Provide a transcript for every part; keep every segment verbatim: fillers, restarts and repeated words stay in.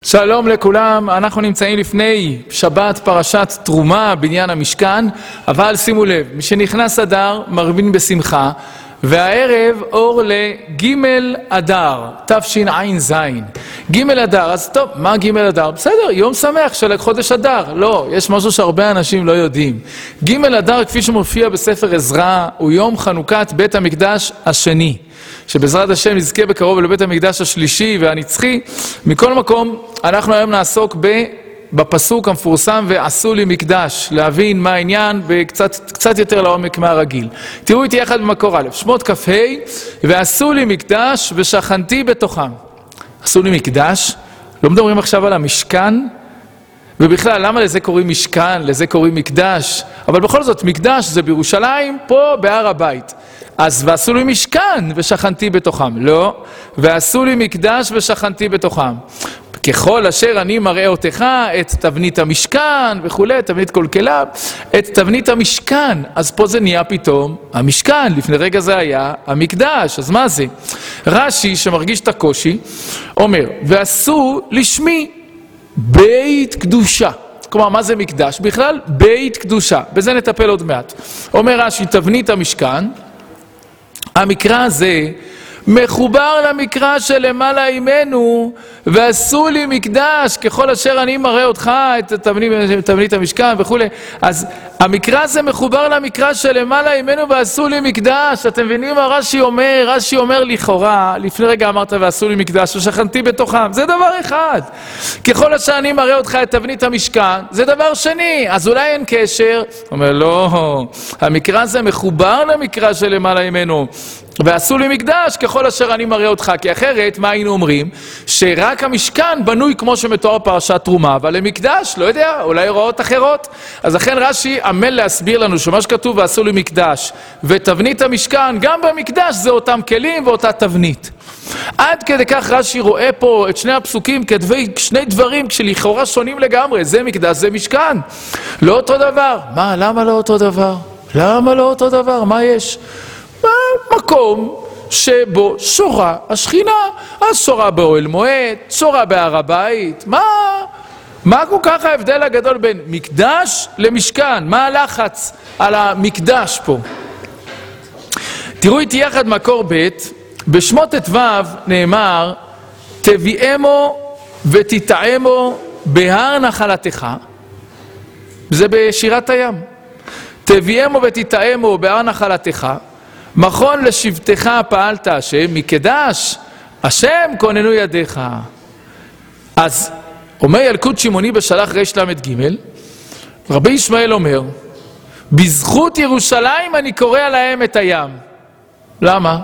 שלום לכולם, אנחנו נמצאים לפני שבת פרשת תרומה בניין המשכן, אבל שימו לב, מי שנכנס אדר מרבין בשמחה, והערב אור לג' אדר, תשע"ז. ג' אדר, אז טוב, מה ג' אדר? בסדר, יום שמח של חודש אדר. לא, יש משהו שהרבה אנשים לא יודעים. ג' אדר, כפי שמופיע בספר עזרא, הוא יום חנוכת בית המקדש השני. שבעזרת השם נזכה בקרוב לבית המקדש השלישי והנצחי. מכל מקום, אנחנו היום נעסוק בפסוק המפורסם ועשו לי מקדש, להבין מה העניין בקצת קצת יותר לעומק מהרגיל. תראו איתי יחד במקור א', שמות כ"ה, ועשו לי מקדש ושכנתי בתוכם. עשו לי מקדש, לא מדברים עכשיו על המשכן, ובכלל למה לזה קוראים משכן, לזה קוראים מקדש, אבל בכל זאת מקדש זה בירושלים, פה בהר הבית. אז ועשו לי משכן ושכנתי בתוכם. לא, ועשו לי מקדש ושכנתי בתוכם. ככל אשר אני מראה אותך את תבנית המשכן וכו', תבנית כל כלה, את תבנית המשכן. אז פה זה נהיה פתאום המשכן, לפני רגע זה היה המקדש. אז מה זה? רש"י שמרגיש את הקושי אומר, ועשו לשמי בית קדושה. כלומר, מה זה מקדש? בכלל בית קדושה. בזה נטפל עוד מעט. אומר רש"י, תבנית המשכן, המקרא הזה מחובר למקרא שלמעלה עימנו, ועשו לי מקדש ככל אשר אני מראה אותך את תבנית, תבנית המשכן וכו'. אז המקרא הזה מחובר למקרא שלמעלה עימנו ועשו לי מקדש. אתם מבינים מה רש"י אומר? רש"י אומר לכאורה, לפני רגע אמרת ועשו לי מקדש ושכנתי בתוכם. זה דבר אחד. ככל אשר אני מראה אותך את תבנית המשכן, זה דבר שני. אז אולי אין קשר? אומר לא, המקרא הזה מחובר למקרא שלמעלה עימנו. ועשו לי מקדש ככל אשר אני מראה אותך, כי אחרת מה היינו אומרים? שרק המשכן בנוי כמו שמתואר פרשת תרומה, אבל למקדש, לא יודע, אולי הוראות אחרות. אז לכן רש"י עמל להסביר לנו שמה שכתוב ועשו לי מקדש ותבנית המשכן, גם במקדש זה אותם כלים ואותה תבנית. עד כדי כך רש"י רואה פה את שני הפסוקים כשני דברים שלכאורה שונים לגמרי. זה מקדש, זה משכן, לא אותו דבר. מה, למה לא אותו דבר? למה לא אותו דבר? מה יש? מקום שבו שורה השכינה, אז שורה באוהל מועד, שורה בהר הבית. מה? מה כל כך ההבדל הגדול בין מקדש למשכן? מה הלחץ על המקדש פה? תראו איתי יחד מקור ב', בשמות ט"ו נאמר, תביאמו ותטעמו בהר נחלתך. זה בשירת הים. תביאמו ותטעמו בהר נחלתך. מכון לשבטך פעלת השם, מקדש השם כוננו ידיך. אז אומר ילקוט שמעוני בשלח רש למד ג', רבי ישמעאל אומר, בזכות ירושלים אני קורא להם את הים. למה?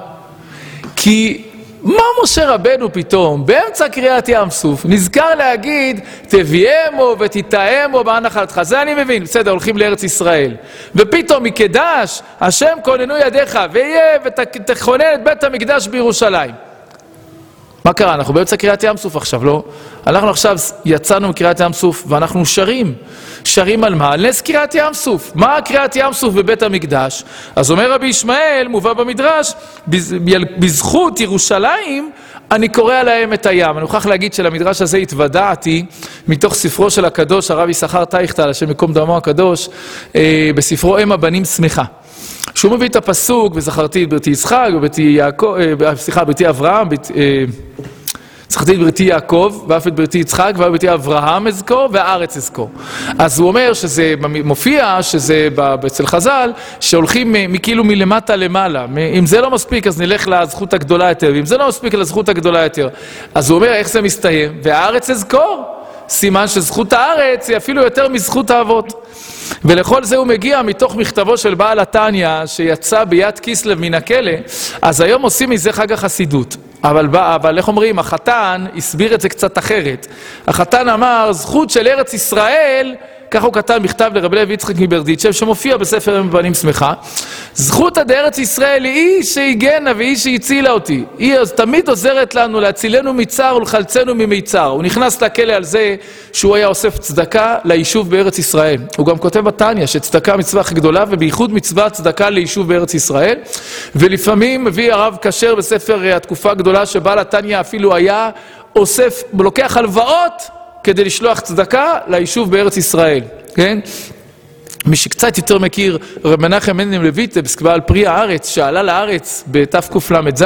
כי מה משה רבנו פתאום באמצע קריאת ים סוף נזכר להגיד תביאמו ותטעמו בהר נחלתך? זה אני מבין, בסדר, הולכים לארץ ישראל, ופתאום מקדש השם כוננו ידיך ויהיה ותכונן את בית המקדש בירושלים. מה קרה? אנחנו באמצע קריאת ים סוף עכשיו, לא? אנחנו עכשיו יצאנו מקריאת ים סוף ואנחנו שרים. שרים על מה? על נס קריאת ים סוף. מה קריאת ים סוף בבית המקדש? אז אומר רבי ישמעאל, מובא במדרש, בזכות ירושלים אני קורא להם את הים. אני מוכרח להגיד שלמדרש הזה התוודעתי מתוך ספרו של הקדוש, הרב יששכר טייכטל, השם מקום דמו הקדוש, בספרו אם הבנים שמחה. שהוא מביא את הפסוק, וזכרתי את בריתי יצחק, וביתי יעקב, סליחה, בריתי אברהם, זכרתי את בריתי יעקב, ואף את בריתי יצחק, ואף את בריתי אברהם אזכור, והארץ אזכור. אז הוא אומר שזה מופיע, שזה אצל חז"ל, שהולכים מכאילו מלמטה למעלה. אם זה לא מספיק, אז נלך לזכות הגדולה יותר, ואם זה לא מספיק, לזכות הגדולה יותר. אז הוא אומר, איך זה מסתיים? והארץ אזכור. סימן שזכות הארץ היא אפילו יותר מזכות האבות. ולכל זה הוא מגיע מתוך מכתבו של בעל התניא שיצא ביד כיסלב מן הכלא. אז היום עושים מזה חג החסידות, אבל, אבל איך אומרים, החתן הסביר את זה קצת אחרת. החתן אמר זכות של ארץ ישראל, ככה הוא כתב מכתב לרבי לוי יצחק מברדיצ'ב שמופיע בספר אם הבנים שמחה, זכות עד ארץ ישראל היא שהגנה והיא שהצילה אותי, היא תמיד עוזרת לנו להצילנו מצער ולחלצנו ממיצר. הוא נכנס לכלא על זה שהוא היה אוסף צדקה ליישוב בארץ ישראל. הוא גם כותב בתניא שצדקה מצווה גדולה, ובייחוד מצווה צדקה ליישוב בארץ ישראל. ולפעמים מביא הרב כשר בספר התקופה הגדולה שבעל התניא אפילו היה אוסף, לוקח הלוואות כדי לשלוח צדקה ליישוב בארץ ישראל, כן? מי שקצת יותר מכיר, רב מנחם מנדל לויטבסק בעל פרי הארץ, שעלה לארץ בתקל"ז,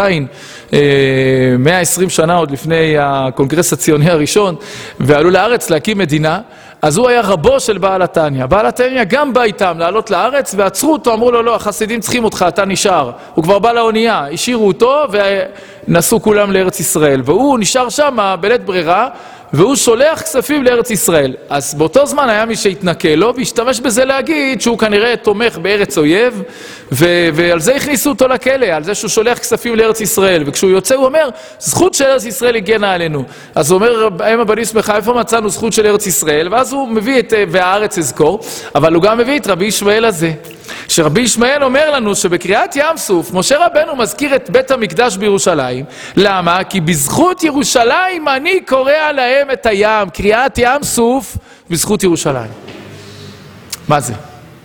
מאה ועשרים שנה עוד לפני הקונגרס הציוני הראשון, ועלו לארץ להקים מדינה, אז הוא היה רבו של בעל התניא. בעל התניא גם בא איתם לעלות לארץ, ועצרו אותו, אמרו לו, לא, החסידים צריכים אותך, אתה נשאר. הוא כבר בא לאונייה, השאירו אותו, ונסעו כולם לארץ ישראל. והוא נשאר שם בלית ברירה, והוא שולח כספים לארץ ישראל. אז באותו זמן היה מי שהתנקה לו, והשתמש בזה להגיד שהוא כנראה תומך בארץ אויב, ו- ועל זה הכניסו אותו לכלא, על זה שהוא שולח כספים לארץ ישראל. וכשהוא יוצא הוא אומר, זכות של ארץ ישראל הגנה עלינו. אז הוא אומר, אם הבנים שמחה, איפה מצאנו זכות של ארץ ישראל? ואז הוא מביא את, והארץ אזכור, אבל הוא גם מביא את רבי ישמעאל הזה. שרבי ישמעאל אומר לנו שבקריאת ים סוף, משה רבנו מזכיר את בית המקדש בירושלים. למה? כי בזכות ירושלים אני קורא להם את הים. קריאת ים סוף בזכות ירושלים. מה זה?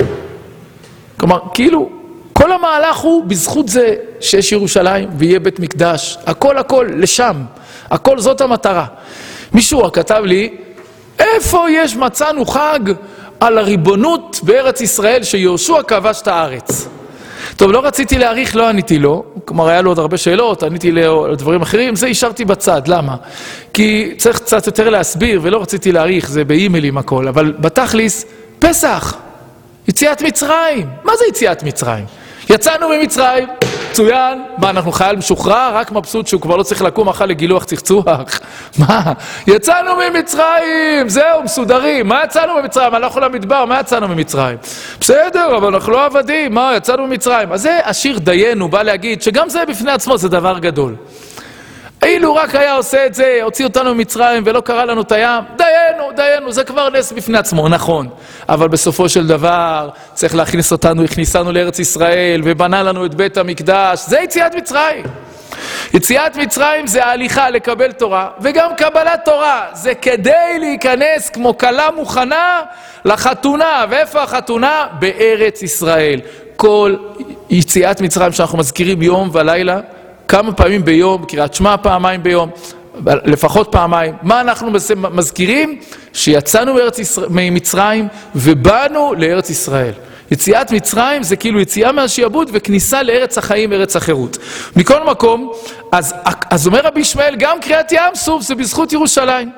כלומר, כאילו, כל המהלך הוא בזכות זה שיש ירושלים ויהיה בית מקדש. הכל הכל לשם. הכל זאת המטרה. מישהו כתב לי, איפה יש מצאנו חג על הריבונות בארץ ישראל שיהושע כבש את הארץ? טוב, לא רציתי להעריך, לא עניתי לו, כלומר היה לו עוד הרבה שאלות, עניתי לו על דברים אחרים, זה השארתי בצד. למה? כי צריך קצת יותר להסביר, ולא רציתי להעריך, זה באימיילים הכל, אבל בתכליס, פסח, יציאת מצרים. מה זה יציאת מצרים? יצאנו ממצרים, צוין, מה, אנחנו חייל משוחרר, רק מבסוט שהוא כבר לא צריך לקום אחר לגילוח צחצוח. מה? יצאנו ממצרים, זהו, מסודרים. מה יצאנו ממצרים? הלכנו למדבר, מה יצאנו ממצרים? בסדר, אבל אנחנו לא עבדים, מה, יצאנו ממצרים. אז זה השיר דיינו, בא להגיד שגם זה בפני עצמו זה דבר גדול. אילו רק היה עושה את זה, הוציא אותנו ממצרים ולא קרא לנו את הים, דיינו, דיינו, זה כבר נס בפני עצמו, נכון. אבל בסופו של דבר צריך להכניס אותנו, הכניסנו לארץ ישראל ובנה לנו את בית המקדש, זה יציאת מצרים. יציאת מצרים זה ההליכה לקבל תורה, וגם קבלת תורה, זה כדי להיכנס כמו כלה מוכנה לחתונה. ואיפה החתונה? בארץ ישראל. כל יציאת מצרים שאנחנו מזכירים יום ולילה, כמה פעמים ביום, קריאת שמע פעמיים ביום, לפחות פעמיים. מה אנחנו מזכירים? שיצאנו ממצרים ובאנו לארץ ישראל. יציאת מצרים זה כאילו יציאה מהשעבוד וכניסה לארץ החיים, ארץ החירות. מכל מקום, אז, אז אומר רבי ישמעאל, גם קריאת ים סוף זה בזכות ירושלים.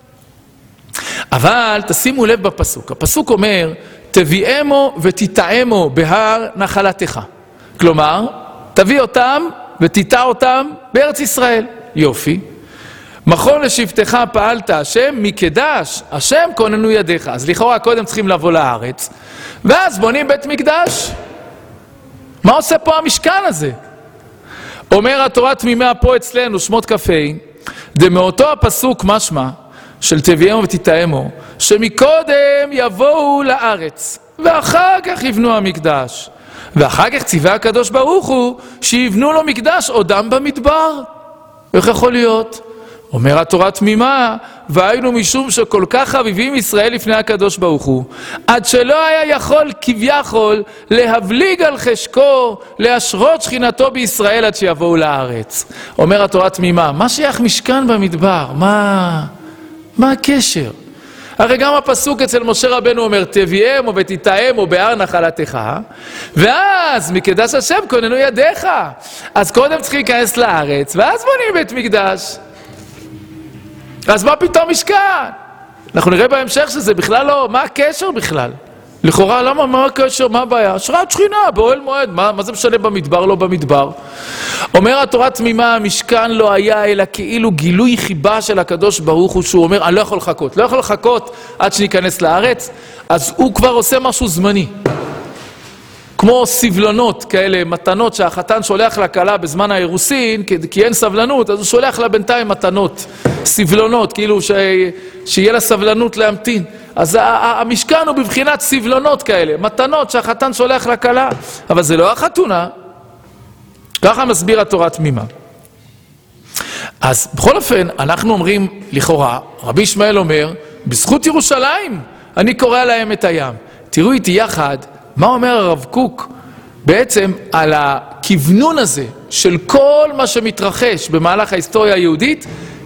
אבל תשימו לב בפסוק. הפסוק אומר, תביאמו ותטעמו בהר נחלתך. כלומר, תביא אותם ותיטע אותם בארץ ישראל. יופי. מכון לשבטך פעלת השם, מקדש השם כוננו ידיך. אז לכאורה קודם צריכים לבוא לארץ, ואז בונים בית מקדש. מה עושה פה המשכן הזה? אומר התורה תמימה פה אצלנו, שמות כ"ה, דמאותו הפסוק משמע של תביאמו ותטעמו, שמקודם יבואו לארץ, ואחר כך יבנו המקדש. ואחר כך ציווה הקדוש ברוך הוא שיבנו לו מקדש עודם במדבר. איך יכול להיות? אומר התורה תמימה, והיינו משום שכל כך חביבים ישראל לפני הקדוש ברוך הוא, עד שלא היה יכול כביכול להבליג על חשקו, להשרות שכינתו בישראל עד שיבואו לארץ. אומר התורה תמימה, מה שייך משכן במדבר? מה, מה הקשר? הרי גם הפסוק אצל משה רבנו אומר, תביאמו ותטעמו בהר נחלתך, ואז מקדש השם כוננו ידיך. אז קודם צריכים להיכנס לארץ, ואז בונים בית מקדש. אז מה פתאום משכן? אנחנו נראה בהמשך שזה בכלל לא, מה הקשר בכלל? לכאורה, למה, מה הקשר, מה הבעיה? השראת שכינה, באוהל מועד, מה, מה זה משנה במדבר, לא במדבר? אומר התורה תמימה, המשכן לא היה, אלא כאילו גילוי חיבה של הקדוש ברוך הוא, שהוא אומר, אני לא יכול לחכות, לא יכול לחכות עד שניכנס לארץ, אז הוא כבר עושה משהו זמני. כמו סבלנות כאלה, מתנות שהחתן שולח לכלה בזמן האירוסין, כי אין סבלנות, אז הוא שולח לה בינתיים מתנות, סבלונות, כאילו ש... שיהיה לה סבלנות להמתין. אז המשכן הוא בבחינת סבלונות כאלה, מתנות שהחתן שולח לכלה, אבל זה לא החתונה. ככה מסביר התורה תמימה. אז בכל אופן, אנחנו אומרים לכאורה, רבי ישמעאל אומר, בזכות ירושלים אני קורא להם את הים. תראו איתי יחד, מה אומר הרב קוק בעצם על הכיוונון הזה של כל מה שמתרחש במהלך ההיסטוריה היהודית,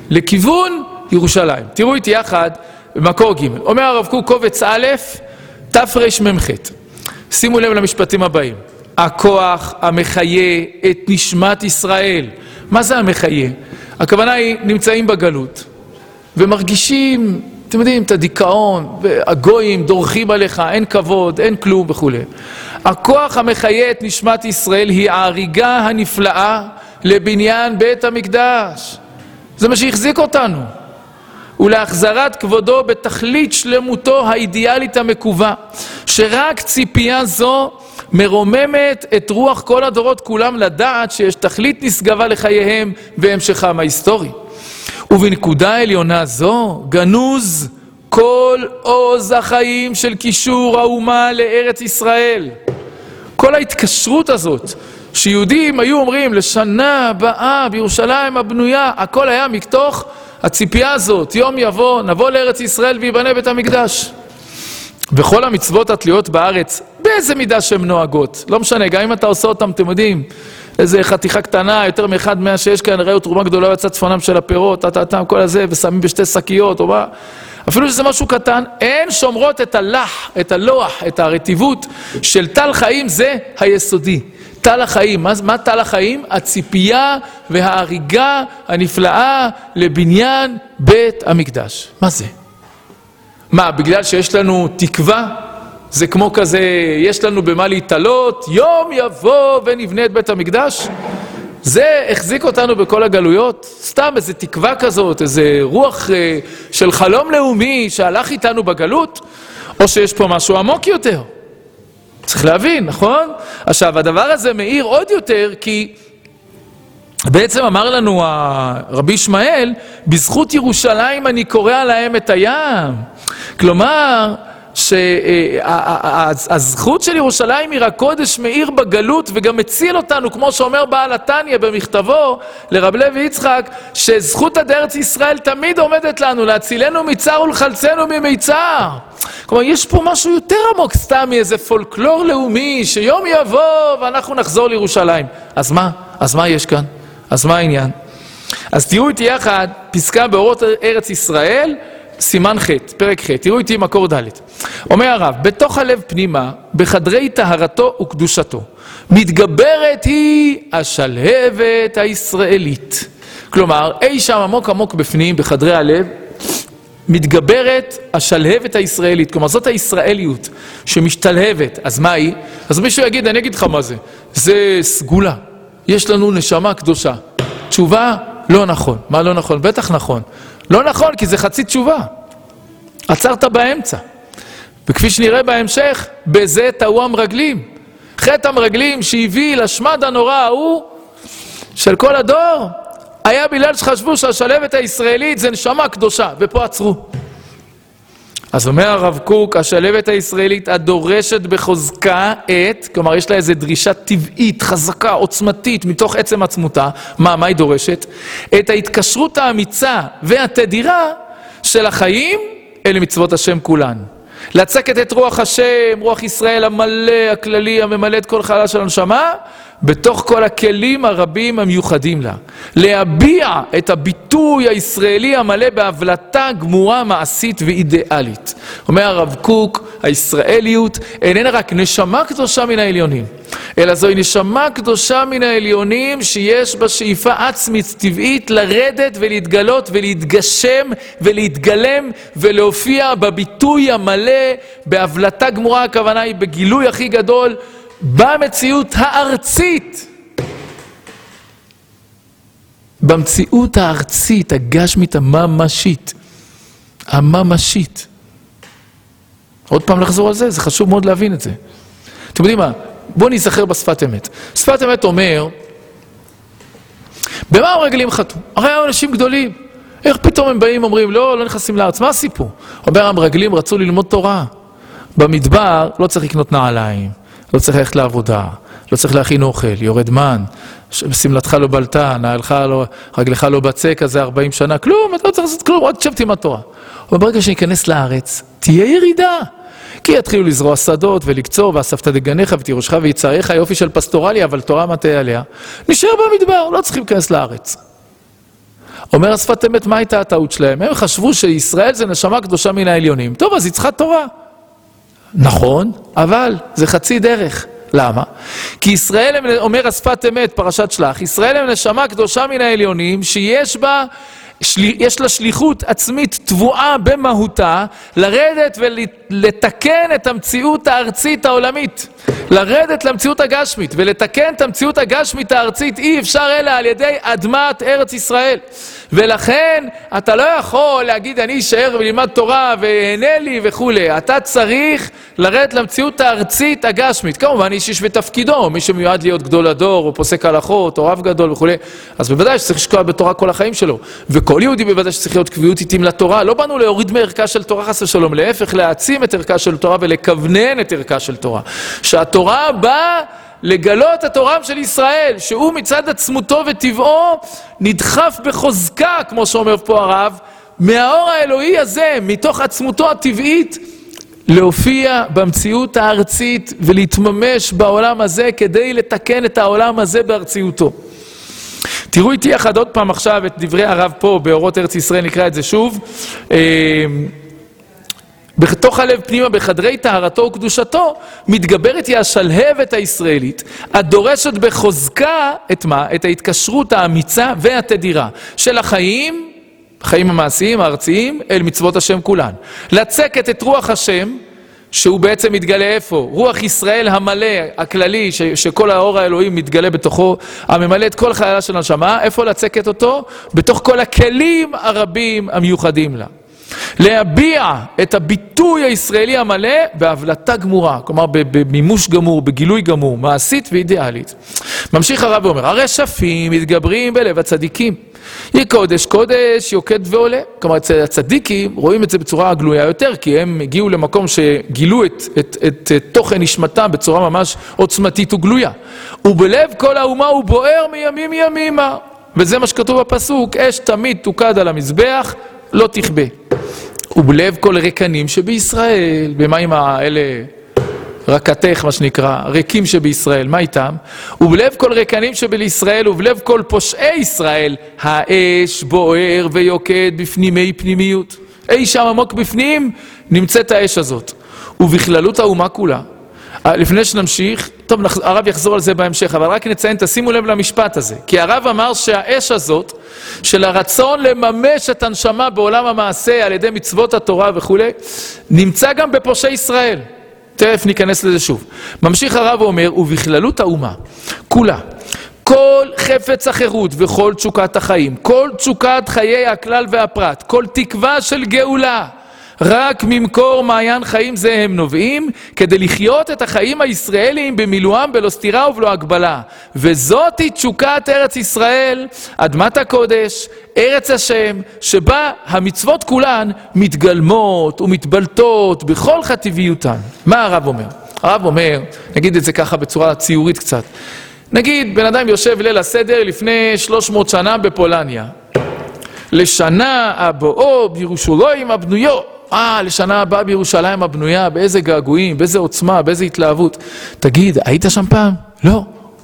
לכיוון ירושלים. תראו איתי יחד במקור ג'. אומר הרב קוק קובץ א', תרמ"ח. שימו לב למשפטים הבאים. הכוח המחיה את נשמת ישראל. מה זה המחיה? הכוונה היא נמצאים בגלות ומרגישים, אתם יודעים, את הדיכאון, והגויים דורכים עליך, אין כבוד, אין כלום וכו'. הכוח המחיה את נשמת ישראל היא ההריגה הנפלאה לבניין בית המקדש. זה מה שהחזיק אותנו. ולהחזרת כבודו בתכלית שלמותו האידיאלית המקווה, שרק ציפייה זו מרוממת את רוח כל הדורות כולם לדעת שיש תכלית נשגבה לחייהם והמשכם ההיסטורי. ובנקודה עליונה זו גנוז כל עוז החיים של קישור האומה לארץ ישראל. כל ההתקשרות הזאת שיהודים היו אומרים לשנה הבאה בירושלים הבנויה, הכל היה מתוך הציפייה הזאת, יום יבוא, נבוא לארץ ישראל ויבנה בית המקדש. וכל המצוות התלויות בארץ, באיזה מידה שהן נוהגות, לא משנה, גם אם אתה עושה אותם, אתם יודעים, איזה חתיכה קטנה, יותר מאחד מאה שיש כאן, ראו תרומה גדולה יצא צפונם של הפירות, תתתם כל הזה, ושמים בשתי שקיות, או מה, אפילו שזה משהו קטן, אין שומרות את הלח, את הלוח, את הרטיבות של תל חיים, זה היסודי. תל החיים, מה, מה תל החיים? הציפייה וההריגה הנפלאה לבניין בית המקדש. מה זה? מה, בגלל שיש לנו תקווה? זה כמו כזה, יש לנו במה להתעלות, יום יבוא ונבנה את בית המקדש? זה החזיק אותנו בכל הגלויות? סתם איזה תקווה כזאת, איזה רוח אה, של חלום לאומי שהלך איתנו בגלות? או שיש פה משהו עמוק יותר? צריך להבין, נכון? עכשיו, הדבר הזה מאיר עוד יותר, כי בעצם אמר לנו רבי ישמעאל, בזכות ירושלים אני קורא להם את הים. כלומר, שהזכות של ירושלים עיר הקודש מאיר בגלות וגם מציל אותנו, כמו שאומר בעל התניא במכתבו לרב לוי יצחק, שזכות עד ארץ ישראל תמיד עומדת לנו, להצילנו מצער ולחלצנו ממיצר. כלומר, יש פה משהו יותר עמוק סתם מאיזה פולקלור לאומי, שיום יבוא ואנחנו נחזור לירושלים. אז מה? אז מה יש כאן? אז מה העניין? אז תראו איתי יחד פסקה באורות ארץ ישראל, סימן ח', פרק ח', תראו איתי מקור ד'. אומר הרב, בתוך הלב פנימה, בחדרי טהרתו וקדושתו, מתגברת היא השלהבת הישראלית. כלומר, אי שם עמוק עמוק בפנים, בחדרי הלב, מתגברת השלהבת הישראלית. כלומר, זאת הישראליות שמשתלהבת. אז מה היא? אז מישהו יגיד, אני אגיד לך מה זה. זה סגולה. יש לנו נשמה קדושה. תשובה? לא נכון. מה לא נכון? בטח נכון. לא נכון, כי זה חצי תשובה. עצרת באמצע. וכפי שנראה בהמשך, בזה טעו המרגלים. חטא המרגלים שהביא לשמד הנורא ההוא של כל הדור, היה בגלל שחשבו שהשלהבת הישראלית זה נשמה קדושה, ופה עצרו. אז אומר הרב קוק, השלהבת הישראלית הדורשת בחוזקה את, כלומר יש לה איזו דרישה טבעית, חזקה, עוצמתית, מתוך עצם עצמותה, מה, מה היא דורשת? את ההתקשרות האמיצה והתדירה של החיים אלה מצוות השם כולן. לצקת את רוח השם, רוח ישראל המלא, הכללי, הממלא את כל חלל של הנשמה, בתוך כל הכלים הרבים המיוחדים לה. להביע את הביטוי הישראלי המלא בהבלטה גמורה מעשית ואידיאלית. אומר הרב קוק, הישראליות איננה רק נשמה קדושה מן העליונים, אלא זוהי נשמה קדושה מן העליונים שיש בה שאיפה עצמית טבעית לרדת ולהתגלות ולהתגשם ולהתגלם ולהופיע בביטוי המלא בהבלטה גמורה, הכוונה היא בגילוי הכי גדול, במציאות הארצית. במציאות הארצית, הגשמית הממשית. הממשית. עוד פעם לחזור על זה, זה חשוב מאוד להבין את זה. אתם יודעים מה? בואו נזכר בשפת אמת. שפת אמת אומר, במה הרגלים חטאו? הרי היו אנשים גדולים. איך פתאום הם באים אומרים, לא, לא נכנסים לארץ? מה הסיפור? אומר, המרגלים רצו ללמוד תורה. במדבר לא צריך לקנות נעליים. לא צריך ללכת לעבודה, לא צריך להכין אוכל, יורד מן, שמלתך לא בלטה, נעלך לא, רגלך לא בצק, אז זה ארבעים שנה, כלום, אתה לא צריך לעשות כלום, עוד תשב עם התורה. אבל ברגע שניכנס לארץ, תהיה ירידה. כי יתחילו לזרוע שדות ולקצור, ואספת דגניך ותירושך ויצריך, יופי של פסטורליה, אבל תורה מטה עליה. נשאר במדבר, לא צריכים להיכנס לארץ. אומר השפת אמת, מה הייתה הטעות שלהם? הם חשבו שישראל זה נשמה קדושה מן העליונים. טוב, אז היא צריכה תורה. נכון, אבל זה חצי דרך. למה? כי ישראל, אומר השפת אמת, פרשת שלח, ישראל הם נשמה קדושה מן העליונים, שיש בה, יש לה שליחות עצמית תבואה במהותה, לרדת ולתקן את המציאות הארצית העולמית. לרדת למציאות הגשמית ולתקן את המציאות הגשמית הארצית אי אפשר אלא על ידי אדמת ארץ ישראל. ולכן אתה לא יכול להגיד אני אשאר ולמד תורה והנה לי וכו'. אתה צריך לרדת למציאות הארצית הגשמית. כמובן איש איש ותפקידו, מי שמיועד להיות גדול הדור או פוסק הלכות או רב גדול וכו'. אז בוודאי שצריך לשקוע בתורה כל החיים שלו. וכל יהודי בוודאי שצריך להיות קביעות איתים לתורה. לא באנו להוריד מערכה של תורה חס ושלום, להפך להעצים את ערכה של תורה ולכוונן את ערכה של תורה. שהתורה באה לגלות את תורם של ישראל, שהוא מצד עצמותו וטבעו נדחף בחוזקה, כמו שאומר פה הרב, מהאור האלוהי הזה, מתוך עצמותו הטבעית, להופיע במציאות הארצית ולהתממש בעולם הזה כדי לתקן את העולם הזה בארציותו. תראו איתי יחד עוד פעם עכשיו את דברי הרב פה באורות ארץ ישראל, נקרא את זה שוב. בתוך הלב פנימה בחדרי טהרתו וקדושתו מתגברת היא השלהבת הישראלית הדורשת בחוזקה את מה? את ההתקשרות האמיצה והתדירה של החיים, החיים המעשיים הארציים אל מצוות השם כולן. לצקת את רוח השם שהוא בעצם מתגלה איפה? רוח ישראל המלא, הכללי, ש- שכל האור האלוהים מתגלה בתוכו, הממלא את כל חיילה של הנשמה. איפה לצקת אותו? בתוך כל הכלים הרבים המיוחדים לה. להביע את הביטוי הישראלי המלא בהבלטה גמורה, כלומר במימוש גמור, בגילוי גמור, מעשית ואידיאלית. ממשיך הרב ואומר, הרשפים מתגברים בלב הצדיקים. יהיה קודש קודש, יוקד ועולה. כלומר, אצל הצדיקים רואים את זה בצורה גלויה יותר, כי הם הגיעו למקום שגילו את, את, את, את תוכן נשמתם בצורה ממש עוצמתית וגלויה. ובלב כל האומה הוא בוער מימים ימימה. וזה מה שכתוב בפסוק, אש תמיד תוקד על המזבח, לא תכבה. ובלב כל רקנים שבישראל, במה עם האלה רקתך מה שנקרא, ריקים שבישראל, מה איתם? ובלב כל רקנים שבישראל ובלב כל פושעי ישראל, האש בוער ויוקד בפנימי פנימיות. אי שם עמוק בפנים נמצאת האש הזאת. ובכללות האומה כולה. לפני שנמשיך, טוב, הרב יחזור על זה בהמשך, אבל רק נציין, תשימו לב למשפט הזה. כי הרב אמר שהאש הזאת, של הרצון לממש את הנשמה בעולם המעשה על ידי מצוות התורה וכו', נמצא גם בפושעי ישראל. תכף ניכנס לזה שוב. ממשיך הרב ואומר, ובכללות האומה, כולה, כל חפץ החירות וכל תשוקת החיים, כל תשוקת חיי הכלל והפרט, כל תקווה של גאולה, רק ממקור מעיין חיים זה הם נובעים, כדי לחיות את החיים הישראליים במילואם בלא סתירה ובלא הגבלה. וזאת היא תשוקת ארץ ישראל, אדמת הקודש, ארץ השם, שבה המצוות כולן מתגלמות ומתבלטות בכל חטיביותן. מה הרב אומר? הרב אומר, נגיד את זה ככה בצורה ציורית קצת. נגיד, בן אדם יושב ליל הסדר לפני שלוש מאות שנה בפולניה. לשנה הבאו בירושלים הבנויו. אה, לשנה הבאה בירושלים הבנויה, באיזה געגועים, באיזה עוצמה, באיזה התלהבות. תגיד, היית שם פעם? לא.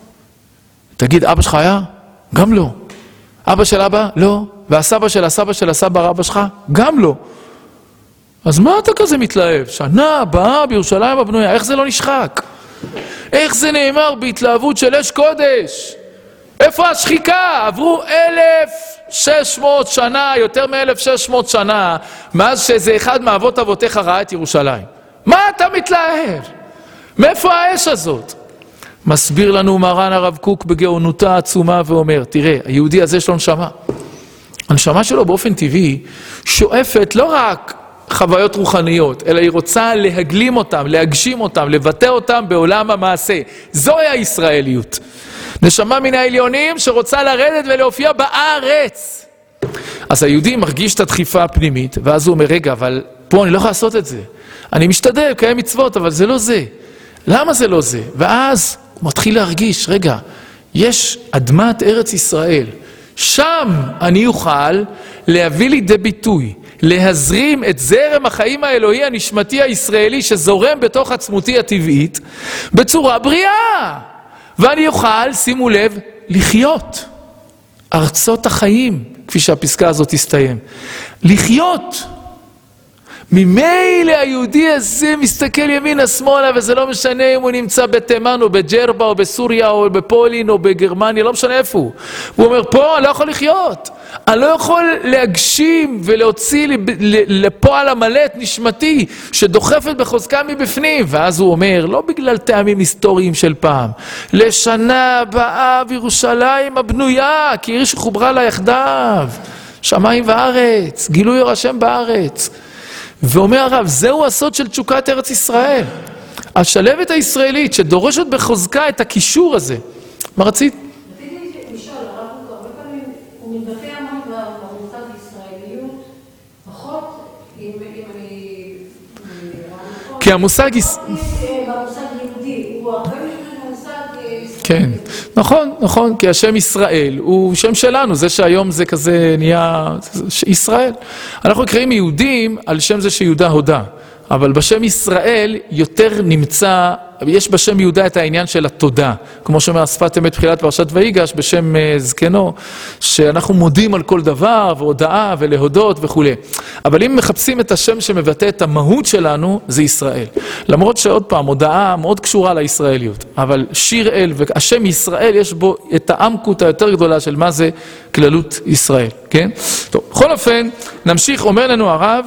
תגיד, אבא שלך היה? גם לא. אבא של אבא? לא. והסבא של הסבא של הסבא רבא שלך? גם לא. אז מה אתה כזה מתלהב? שנה הבאה בירושלים הבנויה, איך זה לא נשחק? איך זה נאמר בהתלהבות של אש קודש? איפה השחיקה? עברו אלף שש מאות שנה, יותר מ-אלף שש מאות שנה, מאז שאיזה אחד מאבות אבותיך ראה את ירושלים. מה אתה מתלהב? מאיפה האש הזאת? מסביר לנו מרן הרב קוק בגאונותה עצומה ואומר, תראה, היהודי הזה יש לו נשמה. הנשמה שלו באופן טבעי שואפת לא רק חוויות רוחניות, אלא היא רוצה להגלים אותם, להגשים אותם, לבטא אותם בעולם המעשה. זוהי הישראליות. נשמה מן העליונים שרוצה לרדת ולהופיע בארץ. אז היהודי מרגיש את הדחיפה הפנימית, ואז הוא אומר, רגע, אבל פה אני לא יכול לעשות את זה. אני משתדל, קיים מצוות, אבל זה לא זה. למה זה לא זה? ואז הוא מתחיל להרגיש, רגע, יש אדמת ארץ ישראל. שם אני אוכל להביא לידי ביטוי, להזרים את זרם החיים האלוהי הנשמתי הישראלי שזורם בתוך עצמותי הטבעית, בצורה בריאה. ואני אוכל, שימו לב, לחיות. ארצות החיים, כפי שהפסקה הזאת תסתיים. לחיות. ממילא היהודי הזה מסתכל ימינה שמאלה, וזה לא משנה אם הוא נמצא בתימן או בג'רבה או בסוריה או בפולין או בגרמניה, לא משנה איפה הוא. הוא אומר, פה אני לא יכול לחיות. אני לא יכול להגשים ולהוציא לפועל המלא את נשמתי שדוחפת בחוזקה מבפנים. ואז הוא אומר, לא בגלל טעמים היסטוריים של פעם, לשנה הבאה בירושלים הבנויה, כי עיר שחוברה לה יחדיו, שמיים וארץ, גילוי אור השם בארץ. ואומר הרב, זהו הסוד של תשוקת ארץ ישראל. השלבת הישראלית שדורשת בחוזקה את הקישור הזה. מה רצית? רציתי לשאול, הרב הוא הרבה פעמים, הוא מתבטא המון במושג ישראליות, פחות אם אני... כי המושג... במושג יהודי, הוא הרבה משהו במושג... כן, נכון, נכון, כי השם ישראל הוא שם שלנו, זה שהיום זה כזה נהיה ישראל. אנחנו קוראים יהודים על שם זה שיהודה הודה, אבל בשם ישראל יותר נמצא, יש בשם יהודה את העניין של התודה, כמו שאומר שפת אמת בתחילת פרשת ויגש בשם זקנו, שאנחנו מודים על כל דבר והודאה ולהודות וכו'. אבל אם מחפשים את השם שמבטא את המהות שלנו, זה ישראל. למרות שעוד פעם, הודאה מאוד קשורה לישראליות, אבל שיר אל והשם ישראל יש בו את העמקות היותר גדולה של מה זה כללות ישראל, כן? טוב, בכל אופן, נמשיך, אומר לנו הרב,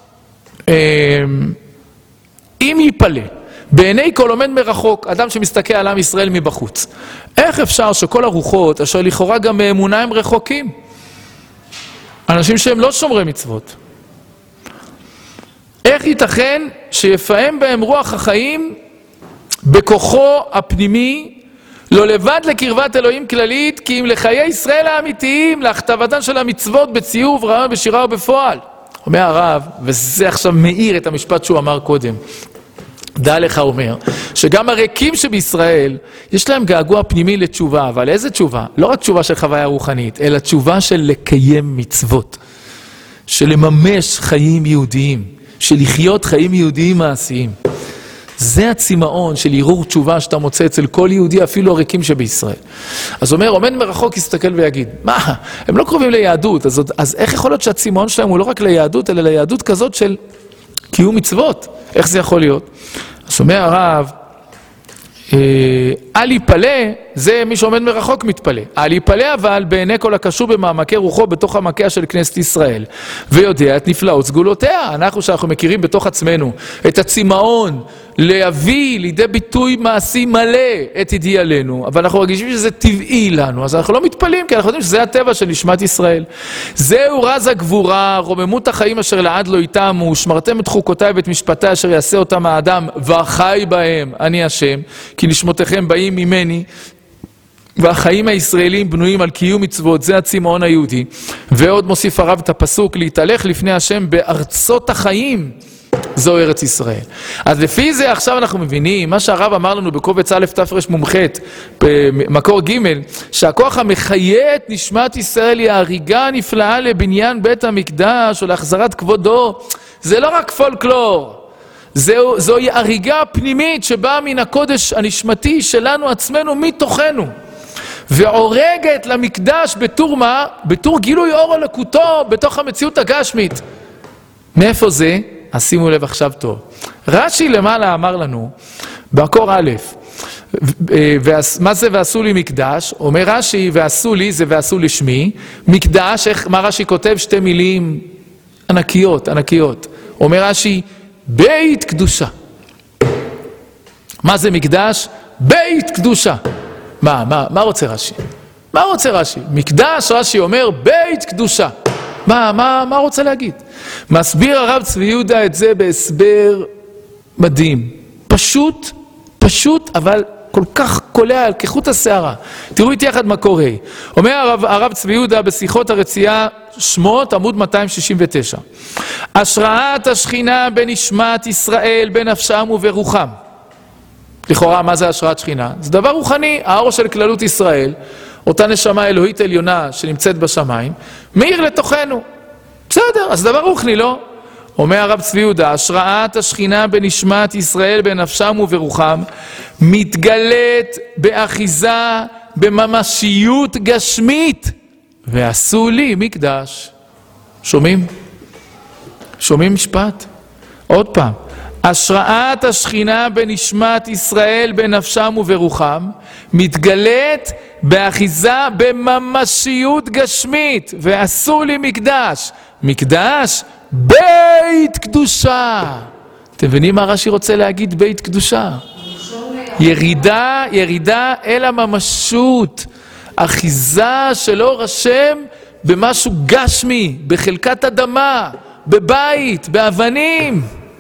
אם ייפלא בעיני כל עומד מרחוק, אדם שמסתכל על עם ישראל מבחוץ, איך אפשר שכל הרוחות, אשר לכאורה גם מאמונה הם רחוקים? אנשים שהם לא שומרי מצוות. איך ייתכן שיפעם בהם רוח החיים בכוחו הפנימי, לא לבד לקרבת אלוהים כללית, כי אם לחיי ישראל האמיתיים, להכתבתן של המצוות בציור ורעיון בשירה ובפועל. אומר הרב, וזה עכשיו מאיר את המשפט שהוא אמר קודם, דע לך אומר, שגם הריקים שבישראל, יש להם געגוע פנימי לתשובה, אבל איזה תשובה? לא רק תשובה של חוויה רוחנית, אלא תשובה של לקיים מצוות, של לממש חיים יהודיים, של לחיות חיים יהודיים מעשיים. זה הצמאון של ערעור תשובה שאתה מוצא אצל כל יהודי, אפילו הריקים שבישראל. אז אומר, עומד מרחוק יסתכל ויגיד, מה? הם לא קרובים ליהדות, אז, אז איך יכול להיות שהצמאון שלהם הוא לא רק ליהדות, אלא ליהדות כזאת של קיום מצוות? איך זה יכול להיות? אז אומר הרב, אל יפלא, זה מי שעומד מרחוק מתפלא. אל יפלא אבל בעיני כל הקשור במעמקי רוחו בתוך עמקיה של כנסת ישראל, ויודע את נפלאות סגולותיה. אנחנו שאנחנו מכירים בתוך עצמנו את הצמאון להביא לידי ביטוי מעשי מלא את אידיאלנו, אבל אנחנו רגישים שזה טבעי לנו, אז אנחנו לא מתפלאים, כי אנחנו יודעים שזה הטבע של נשמת ישראל. זהו רז הגבורה, רוממות החיים אשר לעד לא יתמו, שמרתם את חוקותיי ואת משפטיי אשר יעשה אותם האדם וחי בהם, אני השם, כי נשמותיכם באים ממני, והחיים הישראלים בנויים על קיום מצוות, זה הצמאון היהודי. ועוד מוסיף הרב את הפסוק, להתהלך לפני השם בארצות החיים, זו ארץ ישראל. אז לפי זה עכשיו אנחנו מבינים, מה שהרב אמר לנו בקובץ א' תפרש מומח' במקור ג', שהכוח המחיה את נשמת ישראל היא ההריגה הנפלאה לבניין בית המקדש או להחזרת כבודו. זה לא רק פולקלור, זו, זוהי הריגה פנימית שבאה מן הקודש הנשמתי שלנו עצמנו מתוכנו, ועורגת למקדש בתור מה? בתור גילוי אור אלוקותו בתוך המציאות הגשמית. מאיפה זה? אז שימו לב עכשיו טוב. רש"י למעלה אמר לנו, בקור א', מה זה ועשו לי מקדש? אומר רש"י, ועשו לי זה ועשו לשמי. מקדש, איך, מה רש"י כותב? שתי מילים ענקיות, ענקיות. אומר רש"י, בית קדושה. מה זה מקדש? בית קדושה. מה, מה, מה רוצה רש"י? מה רוצה רש"י? מקדש, רש"י אומר, בית קדושה. מה, מה, מה רוצה להגיד? מסביר הרב צבי יהודה את זה בהסבר מדהים. פשוט, פשוט, אבל כל כך קולע על כחוט השערה. תראו איתי יחד מה קורה. אומר הרב, הרב צבי יהודה בשיחות הרצייה שמות עמוד מאתיים שישים ותשע. השראת השכינה בנשמת ישראל בנפשם וברוחם. לכאורה מה זה השראת שכינה? זה דבר רוחני, האור של כללות ישראל, אותה נשמה אלוהית עליונה שנמצאת בשמיים, מאיר לתוכנו. בסדר, אז דבר רוחני, לא? אומר הרב צבי יהודה, השראת השכינה בנשמת ישראל בנפשם וברוחם, מתגלית באחיזה בממשיות גשמית ועשו לי מקדש. שומעים? שומעים משפט? עוד פעם. השראת השכינה בנשמת ישראל בנפשם וברוחם מתגלית באחיזה בממשיות גשמית, ועשו לי מקדש. מקדש בית קדושה. אתם מבינים מה רש"י רוצה להגיד בית קדושה? ירידה, ירידה אל הממשות, אחיזה שלא רשם במשהו גשמי, בחלקת אדמה, בבית, באבנים.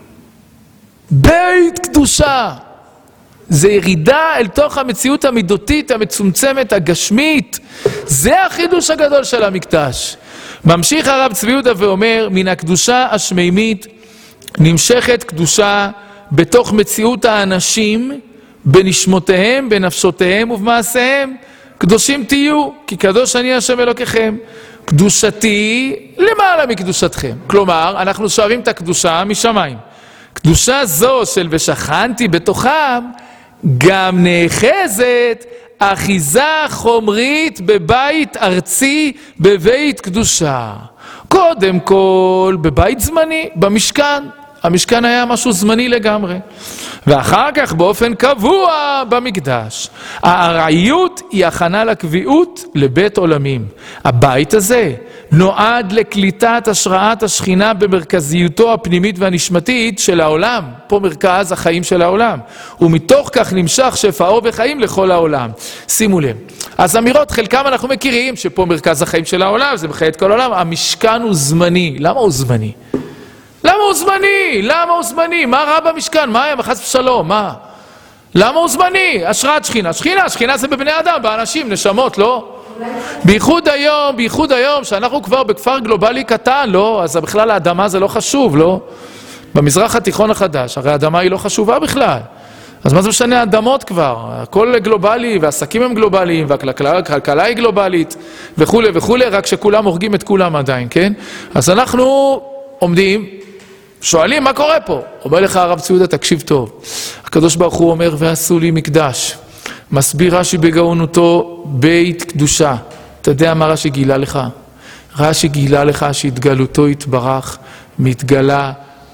בית קדושה. זה ירידה אל תוך המציאות המידותית, המצומצמת, הגשמית. זה החידוש הגדול של המקדש. ממשיך הרב צבי יהודה ואומר, מן הקדושה השמימית נמשכת קדושה בתוך מציאות האנשים, בנשמותיהם, בנפשותיהם ובמעשיהם. קדושים תהיו, כי קדוש אני השם אלוקיכם. קדושתי למעלה מקדושתכם. כלומר, אנחנו שואבים את הקדושה משמיים. קדושה זו של ושכנתי בתוכם גם נאחזת אחיזה חומרית בבית ארצי, בבית קדושה. קודם כל בבית זמני, במשכן. המשכן היה משהו זמני לגמרי. ואחר כך באופן קבוע במקדש. הארעיות היא הכנה לקביעות לבית עולמים. הבית הזה נועד לקליטת השראת השכינה במרכזיותו הפנימית והנשמתית של העולם. פה מרכז החיים של העולם. ומתוך כך נמשך שפעו וחיים לכל העולם. שימו לב. אז אמירות, חלקם אנחנו מכירים שפה מרכז החיים של העולם, זה בחיית כל העולם. המשכן הוא זמני. למה הוא זמני? למה הוא זמני? למה הוא זמני? מה רע במשכן? מה היה? חס ושלום, מה? למה הוא זמני? השראת שכינה. שכינה, שכינה זה בבני אדם, באנשים, נשמות, לא? בייחוד היום, בייחוד היום, שאנחנו כבר בכפר גלובלי קטן, לא? אז בכלל האדמה זה לא חשוב, לא? במזרח התיכון החדש, הרי האדמה היא לא חשובה בכלל. אז מה זה משנה האדמות כבר? הכל גלובלי, והעסקים הם גלובליים, והכלכלה היא גלובלית, וכו' וכו', רק שכולם הורגים את כולם עדיין, כן? אז אנחנו עומדים, שואלים מה קורה פה? אומר לך הרב צבי יהודה, תקשיב טוב. הקדוש ברוך הוא אומר, ועשו לי מקדש. מסביר רש"י בגאונותו, בית קדושה. אתה יודע מה רש"י גילה לך? רש"י גילה לך שהתגלותו יתברך, מתגלה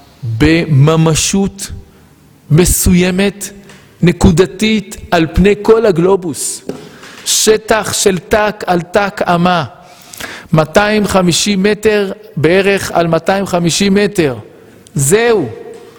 בממשות מסוימת, נקודתית, על פני כל הגלובוס. שטח של תק על תק אמה. מאתיים וחמישים מטר בערך על מאתיים וחמישים מטר. זהו.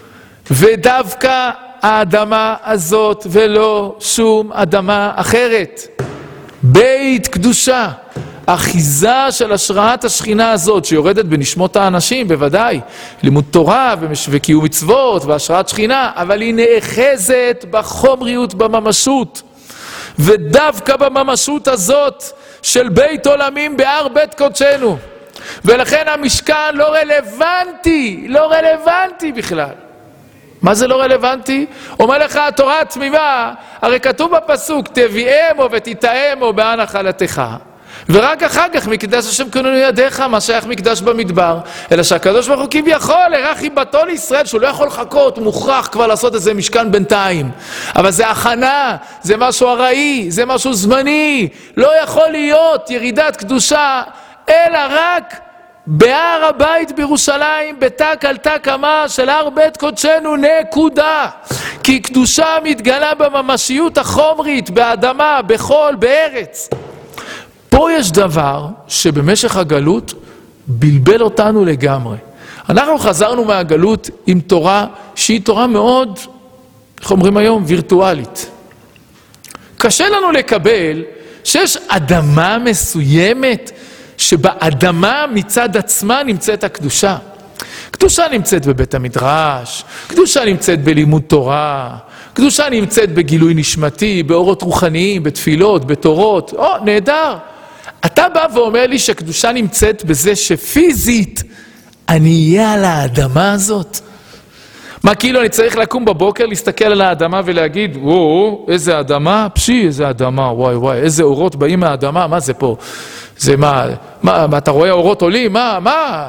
ודווקא האדמה הזאת ולא שום אדמה אחרת. בית קדושה. אחיזה של השראת השכינה הזאת שיורדת בנשמות האנשים, בוודאי. לימוד תורה וקיום מצוות והשראת שכינה, אבל היא נאחזת בחומריות, בממשות. ודווקא בממשות הזאת של בית עולמים בהר בית קודשנו. ולכן המשכן לא רלוונטי, לא רלוונטי בכלל. מה זה לא רלוונטי? אומר לך התורה התמימה, הרי כתוב בפסוק, תביאמו ותתאמו בהנחלתך. ורק אחר כך מקדש השם כוננו ידיך, מה שייך מקדש במדבר. אלא שהקדוש ברוך הוא כביכול הראה חיבתו לישראל, שהוא לא יכול לחכות, הוא מוכרח כבר לעשות איזה משכן בינתיים. אבל זה הכנה, זה משהו ארעי, זה משהו זמני. לא יכול להיות ירידת קדושה, אלא רק בהר הבית בירושלים, בתק על תק אמה של הר בית קודשנו, נקודה. כי קדושה מתגלה בממשיות החומרית, באדמה, בחול, בארץ. פה יש דבר שבמשך הגלות בלבל אותנו לגמרי. אנחנו חזרנו מהגלות עם תורה שהיא תורה מאוד, איך אומרים היום, וירטואלית. קשה לנו לקבל שיש אדמה מסוימת שבאדמה מצד עצמה נמצאת הקדושה. קדושה נמצאת בבית המדרש, קדושה נמצאת בלימוד תורה, קדושה נמצאת בגילוי נשמתי, באורות רוחניים, בתפילות, בתורות. או, נהדר. אתה בא ואומר לי שקדושה נמצאת בזה שפיזית אני אהיה על האדמה הזאת? מה, כאילו אני צריך לקום בבוקר, להסתכל על האדמה ולהגיד, וואו, איזה אדמה, פשי, איזה אדמה, וואי וואי, איזה אורות באים מהאדמה, מה זה פה? זה מה, מה, מה אתה רואה אורות עולים? מה, מה?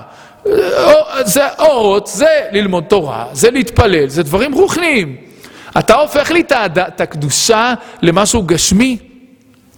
זה אורות, זה ללמוד תורה, זה להתפלל, זה דברים רוחניים. אתה הופך לי את הקדושה למשהו גשמי?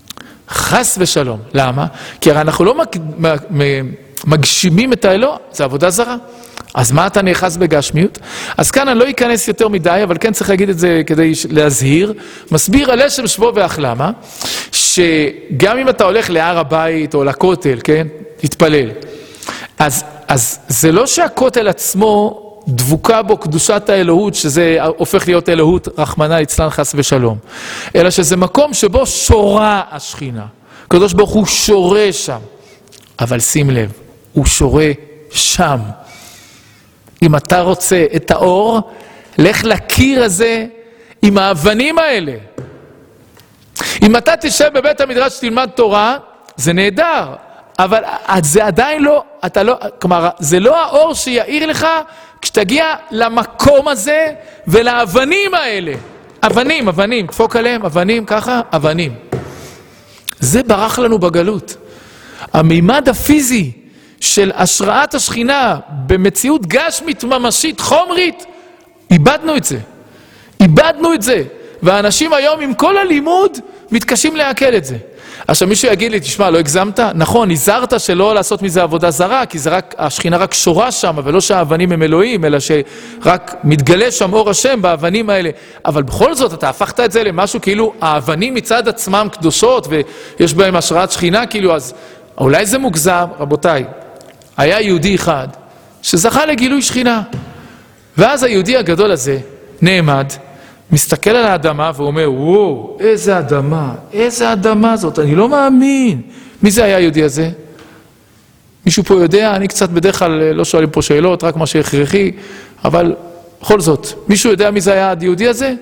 חס ושלום. למה? כי הרי אנחנו לא מג... מגשימים את האלוה, זה עבודה זרה. אז מה אתה נאחז בגשמיות? אז כאן אני לא אכנס יותר מדי, אבל כן צריך להגיד את זה כדי להזהיר. מסביר על לשם שבו והחלמה, שגם אם אתה הולך להר הבית או לכותל, כן? תתפלל. אז, אז זה לא שהכותל עצמו דבוקה בו קדושת האלוהות, שזה הופך להיות אלוהות רחמנא ליצלן חס ושלום. אלא שזה מקום שבו שורה השכינה. הקדוש ברוך הוא שורה שם. אבל שים לב, הוא שורה שם. אם אתה רוצה את האור, לך לקיר הזה עם האבנים האלה. אם אתה תשב בבית המדרש שתלמד תורה, זה נהדר, אבל זה עדיין לא, אתה לא, כלומר, זה לא האור שיעיר לך כשתגיע למקום הזה ולאבנים האלה. אבנים, אבנים, דפוק עליהם, אבנים ככה, אבנים. זה ברח לנו בגלות. המימד הפיזי של השראת השכינה במציאות גשמית ממשית חומרית, איבדנו את זה. איבדנו את זה. והאנשים היום עם כל הלימוד מתקשים להקל את זה. עכשיו מישהו יגיד לי, תשמע, לא הגזמת? נכון, הזהרת שלא לעשות מזה עבודה זרה, כי זה רק, השכינה רק שורה שם, ולא שהאבנים הם אלוהים, אלא שרק מתגלה שם אור השם באבנים האלה. אבל בכל זאת, אתה הפכת את זה למשהו כאילו, האבנים מצד עצמם קדושות, ויש בהם השראת שכינה, כאילו, אז אולי זה מוגזם, רבותיי. היה יהודי אחד שזכה לגילוי שכינה. ואז היהודי הגדול הזה נעמד, מסתכל על האדמה ואומר, וואו, איזה אדמה, איזה אדמה זאת, אני לא מאמין. מי זה היה היהודי הזה? מישהו פה יודע? אני קצת בדרך כלל לא שואלים פה שאלות, רק מה שהכרחי, אבל בכל זאת, מישהו יודע מי זה היה היהודי הזה?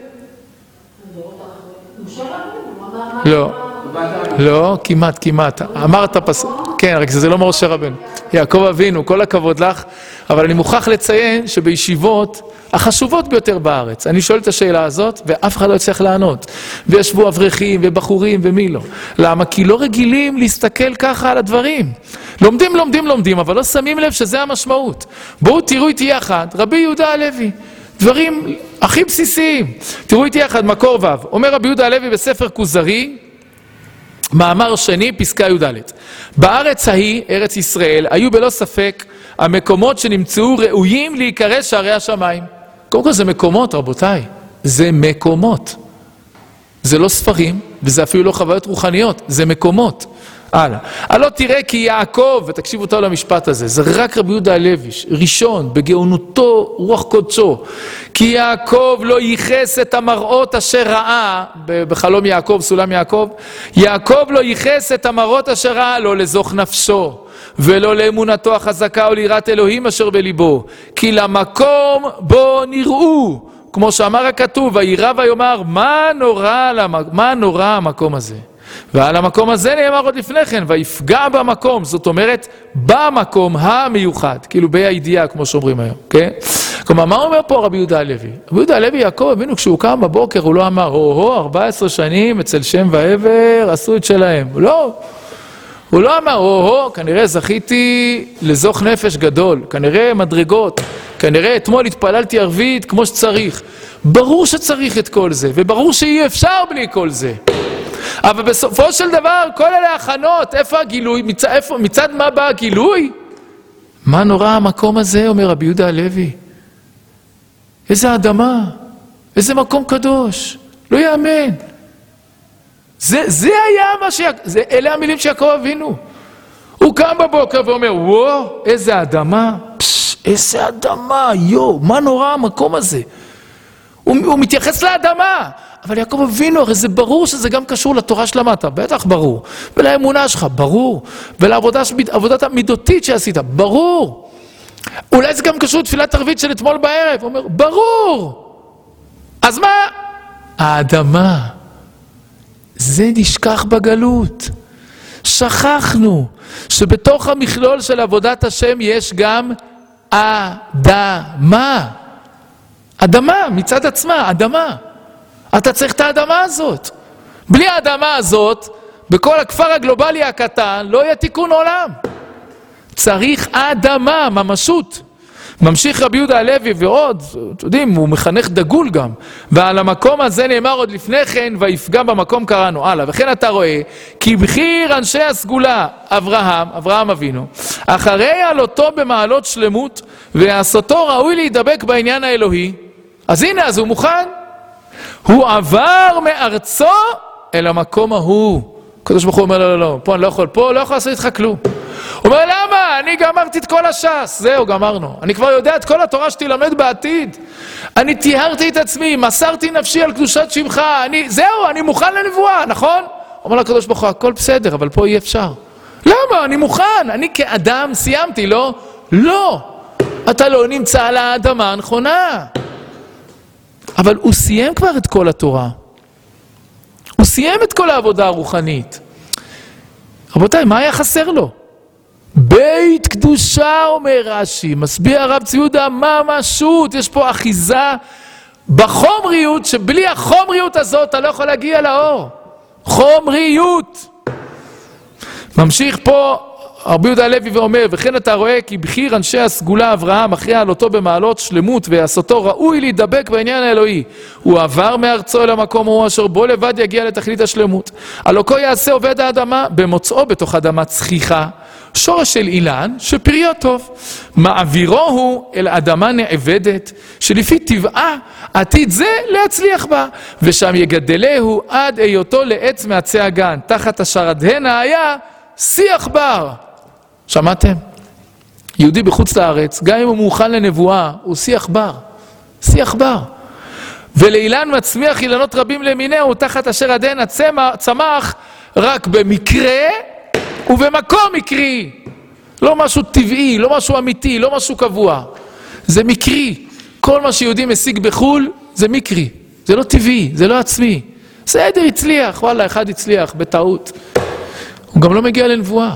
לא. לא, כמעט, כמעט. אמרת פס... כן, רק זה לא משה רבנו. יעקב אבינו, כל הכבוד לך, אבל אני מוכרח לציין שבישיבות החשובות ביותר בארץ, אני שואל את השאלה הזאת, ואף אחד לא יצטרך לענות. וישבו אברכים ובחורים ומי לא. למה? כי לא רגילים להסתכל ככה על הדברים. לומדים, לומדים, לומדים, אבל לא שמים לב שזה המשמעות. בואו תראו איתי יחד, רבי יהודה הלוי. דברים הכי בסיסיים. תראו איתי יחד, מקור ו'. אומר רבי יהודה הלוי בספר כוזרי, מאמר שני, פסקה י"ד. בארץ ההיא, ארץ ישראל, היו בלא ספק המקומות שנמצאו ראויים להיקרא שערי השמיים. קודם כל זה מקומות, רבותיי. זה מקומות. זה לא ספרים, וזה אפילו לא חוויות רוחניות, זה מקומות. הלאה. הלא תראה כי יעקב, ותקשיבו אותו למשפט הזה, זה רק רבי יהודה הלוי, ראשון, בגאונותו, רוח קודשו. כי יעקב לא ייחס את המראות אשר ראה, בחלום יעקב, סולם יעקב, יעקב לא ייחס את המראות אשר ראה, לא לזוך נפשו, ולא לאמונתו החזקה או ליראת אלוהים אשר בליבו, כי למקום בו נראו, כמו שאמר הכתוב, וירא ויאמר, מה נורא, מה נורא המקום הזה? ועל המקום הזה נאמר עוד לפני כן, ויפגע במקום, זאת אומרת, במקום המיוחד, כאילו בידיעה, כמו שאומרים היום, כן? כלומר, מה אומר פה רבי יהודה הלוי? רבי יהודה הלוי יעקב, הבינו, כשהוא קם בבוקר, הוא לא אמר, הו-הו, ארבע עשרה שנים אצל שם ועבר, עשו את שלהם. לא. הוא לא אמר, הו-הו, כנראה זכיתי לזוך נפש גדול, כנראה מדרגות, כנראה אתמול התפללתי ערבית כמו שצריך. ברור שצריך את כל זה, וברור שאי אפשר בלי כל זה. אבל בסופו של דבר, כל אלה הכנות, איפה הגילוי? מצד, איפה, מצד מה בא הגילוי? מה נורא המקום הזה, אומר רבי יהודה הלוי? איזה אדמה, איזה מקום קדוש, לא יאמן. זה, זה היה מה ש... זה, אלה המילים שיעקב אבינו. הוא קם בבוקר ואומר, וואו, איזה אדמה, פש, איזה אדמה, יו, מה נורא המקום הזה? הוא, הוא מתייחס לאדמה. אבל יעקב אבינו, הרי זה ברור שזה גם קשור לתורה שלמטה, בטח ברור. ולאמונה שלך, ברור. ולעבודת המידותית שעשית, ברור. אולי זה גם קשור לתפילת ערבית של אתמול בערב. הוא אומר, ברור. אז מה? האדמה. זה נשכח בגלות. שכחנו שבתוך המכלול של עבודת השם יש גם אדמה. אדמה, מצד עצמה, אדמה. אתה צריך את האדמה הזאת. בלי האדמה הזאת, בכל הכפר הגלובלי הקטן, לא יהיה תיקון עולם. צריך אדמה, ממשות. ממשיך רבי יהודה הלוי ועוד, אתם יודעים, הוא מחנך דגול גם. ועל המקום הזה נאמר עוד לפני כן, ויפגע במקום קראנו. הלאה, וכן אתה רואה, כי בחיר אנשי הסגולה, אברהם, אברהם אבינו, אחרי עלותו במעלות שלמות, ועשותו ראוי להידבק בעניין האלוהי. אז הנה, אז הוא מוכן. הוא עבר מארצו אל המקום ההוא. הקדוש ברוך הוא אומר, לא, לא, לא, פה אני לא יכול, פה לא יכול לעשות איתך כלום. הוא אומר, למה? אני גמרתי את כל הש"ס. זהו, גמרנו. אני כבר יודע את כל התורה שתלמד בעתיד. אני תיארתי את עצמי, מסרתי נפשי על קדושת שמך. אני, זהו, אני מוכן לנבואה, נכון? אומר לקדוש ברוך הוא, הכל בסדר, אבל פה אי אפשר. למה? אני מוכן. אני כאדם סיימתי, לא? לא. אתה לא נמצא על האדמה הנכונה. אבל הוא סיים כבר את כל התורה. הוא סיים את כל העבודה הרוחנית. רבותיי, מה היה חסר לו? בית קדושה, אומר רש"י, מסביר הרב צבי יהודה ממשות, יש פה אחיזה בחומריות, שבלי החומריות הזאת אתה לא יכול להגיע לאור. חומריות. ממשיך פה רבי יהודה הלוי ואומר, וכן אתה רואה כי בחיר אנשי הסגולה אברהם אחרי עלותו במעלות שלמות ועשותו ראוי להידבק בעניין האלוהי. הוא עבר מארצו אל המקום ההוא אשר בו לבד יגיע לתכלית השלמות. הלא כה יעשה עובד האדמה במוצאו בתוך אדמה צחיחה, שורש של אילן שפריו טוב. מעבירו הוא אל אדמה נעבדת שלפי טבעה עתיד זה להצליח בה, ושם יגדלהו עד היותו לעץ מעצי הגן, תחת אשר הדהנה היה שיח בר. שמעתם? יהודי בחוץ לארץ, גם אם הוא מוכן לנבואה, הוא שיח בר. שיח בר. ולאילן מצמיח אילנות רבים למינהו, תחת אשר הדהן צמח רק במקרה ובמקום מקרי. לא משהו טבעי, לא משהו אמיתי, לא משהו קבוע. זה מקרי. כל מה שיהודי משיג בחול זה מקרי. זה לא טבעי, זה לא עצמי. בסדר, הצליח. וואלה, אחד הצליח בטעות. הוא גם לא מגיע לנבואה.